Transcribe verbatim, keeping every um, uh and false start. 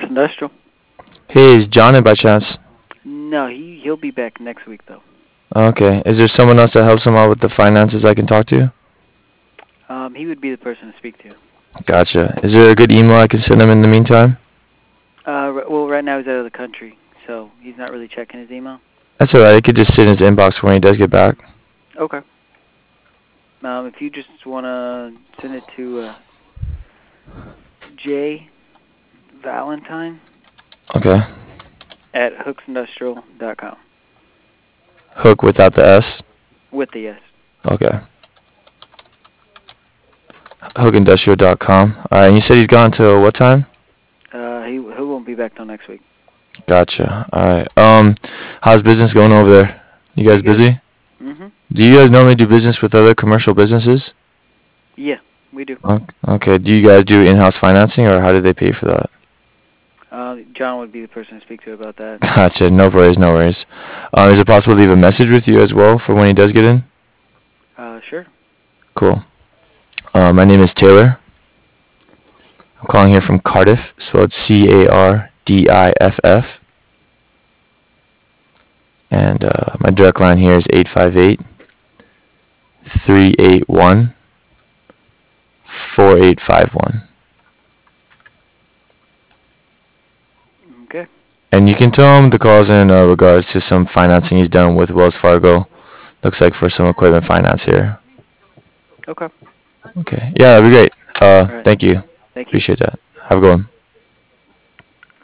Hooks Industrial. Hey, is John in by chance? No, he he'll be back next week though. Okay. Is there someone else that helps him out with the finances I can talk to? Um, he would be the person to speak to. Gotcha. Is there a good email I can send him in the meantime? Uh, r- well, right now he's out of the country, so he's not really checking his email. That's alright. It could just sit in his inbox when he does get back. Okay. Um, if you just wanna send it to uh, J Valentine Okay. at hooks industrial dot com Hook without the S? with the S. Okay. hook industrial dot com. Alright, and you said he's gone till what time? Uh, he he won't be back till next week. Gotcha. Alright. Um, how's business going over there? You guys Pretty good. busy? Mhm. Do you guys normally do business with other commercial businesses? Yeah, we do. Ok- Okay. Do you guys do in-house financing, or how do they pay for that? Uh, John would be the person to speak to about that. Gotcha. No worries, no worries. Um, is it possible to leave a message with you as well for when he does get in? Uh, sure. Cool. Uh, my name is Taylor. I'm calling here from Cardiff, spelled C A R D I F F. And uh, my direct line here is eight five eight, three eight one, four eight five one. Okay. And you can tell him the call's in uh, regards to some financing he's done with Wells Fargo. Looks like for some equipment finance here. Okay. Okay. Yeah, that'd be great. Uh, All right. thank you. Thank you. Appreciate that. Have a good one.